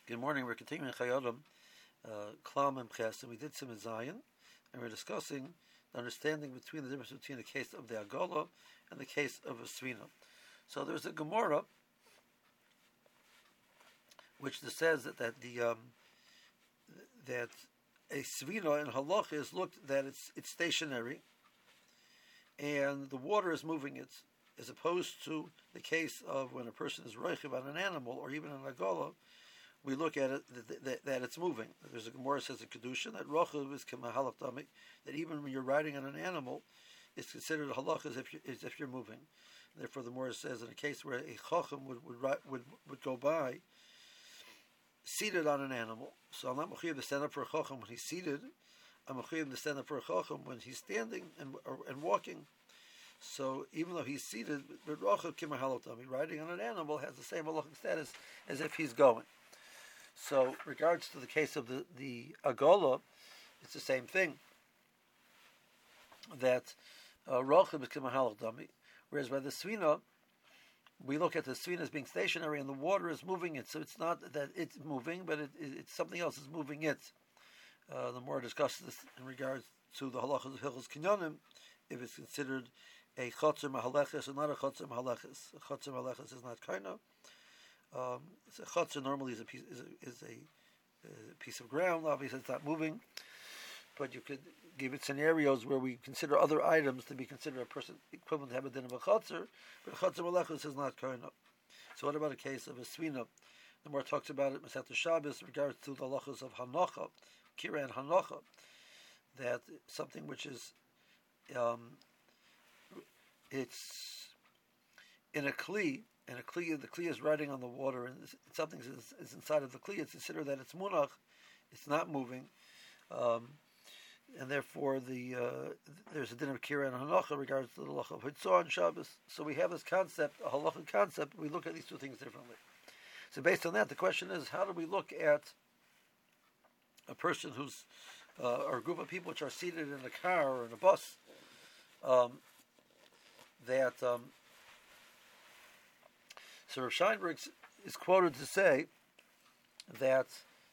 Good morning. We're continuing Chayodim, Klam and Ches, and we did some Zion, and we're discussing the understanding between the difference between the case of the Agola and the case of a Svina. So there's a Gemara which says that that a Svina in Halach is looked that it's stationary, and the water is moving it, as opposed to the case of when a person is roichiv on an animal or even an Agola. We look at it that it's moving. There's a Gemara says in Kedusha that rochav is k'mahalach damik, that even when you're riding on an animal, it's considered a halach as if you're moving. Therefore, the Gemara says in a case where a chacham would go by seated on an animal, so I'm not mechuyev to stand up for a chacham when he's seated. I'm mechuyev to stand up for a chacham when he's standing and walking. So even though he's seated, but rochav k'mahalach damik, riding on an animal has the same halachic status as if he's going. So, regards to the case of the Agola, it's the same thing. That Rochib is Kimahalach Dami, whereas by the Svina, we look at the Svina as being stationary and the water is moving it. So it's not that it's moving, but it's something else is moving it. The more discussed this in regards to the halachas of Hilchos Kinyonim, if it's considered a Chotzer Mahaleches or not a Chotzer Mahaleches. A Chotzer Mahaleches is not kaina. So chotzer normally is a piece of ground. Obviously, it's not moving, but you could give it scenarios where we consider other items to be considered a person equivalent to have a din of a chotzer, but a chotzer malachus is not kaina. So, what about a case of a svina? The more talks about it, Masechet Shabbos, in regards to the halachos of hanocha, kira and hanocha, that something which is it's in a kli. And the kli is riding on the water, and something is inside of the kli. It's considered that it's munach, it's not moving, and therefore there's a din of kira and hanocha regards to the halacha of hitzah on Shabbos. So we have this concept, a halacha concept. We look at these two things differently. So based on that, the question is, how do we look at a person who's or a group of people which are seated in a car or in a bus So Rav Scheinberg is quoted to say that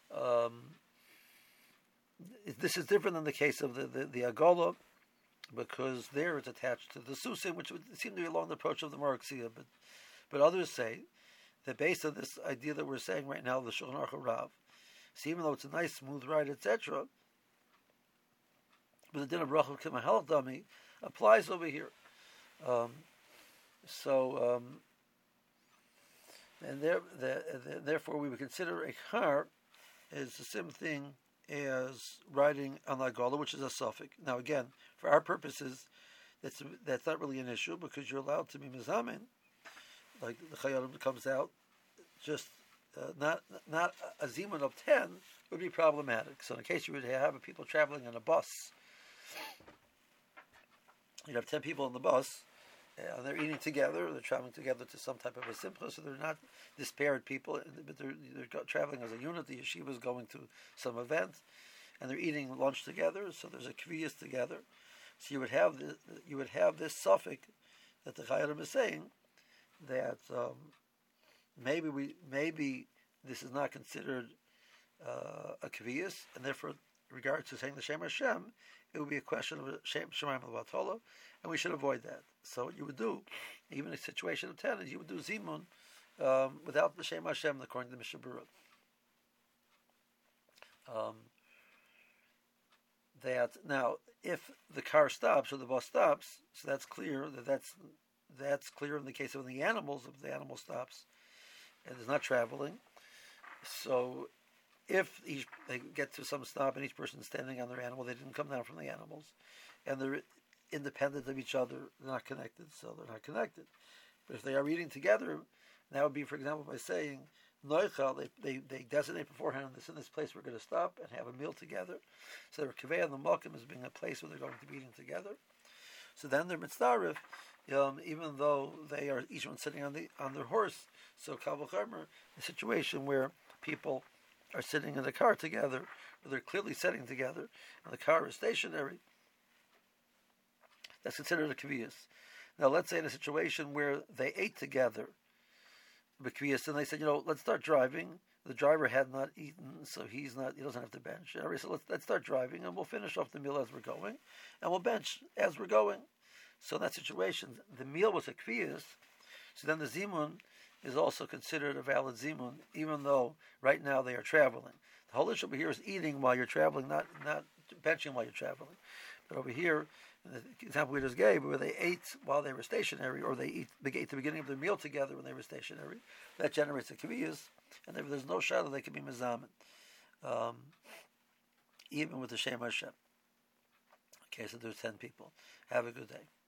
this is different than the case of the Agola, because there it's attached to the Susim, which would seem to be along the approach of the Maraxia. But others say that based on this idea that we're saying right now, the Shulchan Aruch Rav, so even though it's a nice smooth ride, etc., but the din of Rochav Kimahalach Dami applies over here. And therefore, we would consider a car as the same thing as riding on the Agola, which is a suffix. Now, again, for our purposes, that's not really an issue, because you're allowed to be mizamin, like the Chayodim comes out, just not a zimun of 10 would be problematic. So, in case you would have people traveling on a bus, you'd have 10 people on the bus. And they're eating together, they're traveling together to some type of a simcha, so they're not disparate people, but they're traveling as a unit. The yeshiva is going to some event, and they're eating lunch together, so there's a kviyas together. So you would have this suffix that the Chayyim is saying, that maybe this is not considered a kviyas, and therefore, in regards to saying the Shem Hashem, it would be a question of Shemaim al-Batola, and we should avoid that. So what you would do, even in a situation of 10, is you would do Zimun without the Shem Hashem, according to the Mishnah Berurah. That now, if the car stops or the bus stops, so that's clear. That's clear in the case of the animals. If the animal stops and is not traveling, so if they get to some stop and each person is standing on their animal, they didn't come down from the animals, and they're independent of each other, they're not connected, so they're not connected. But if they are eating together, that would be, for example, by saying Noichal, they designate beforehand, in this place we're going to stop and have a meal together. So their Kaveh and the Malkim is being a place where they're going to be eating together. So then they're mitzdarif, even though they are each one sitting on their horse. So Kal V'chomer, a situation where people are sitting in the car together, where they're clearly sitting together, and the car is stationary, that's considered a kviyas. Now, let's say in a situation where they ate together, and they said, let's start driving, the driver had not eaten, so he doesn't have to bench. And everybody said, let's start driving, and we'll finish off the meal as we're going, and we'll bench as we're going. So in that situation, the meal was a kviyas, so then the zimun is also considered a valid zimun, even though right now they are traveling. The whole issue over here is eating while you're traveling, not benching while you're traveling. But over here, the example we just gave, where they ate while they were stationary, or they ate the beginning of their meal together when they were stationary, that generates a kviyas, and if there's no shadow, they can be mezamin, even with the Shem Hashem. Okay, so there's 10 people. Have a good day.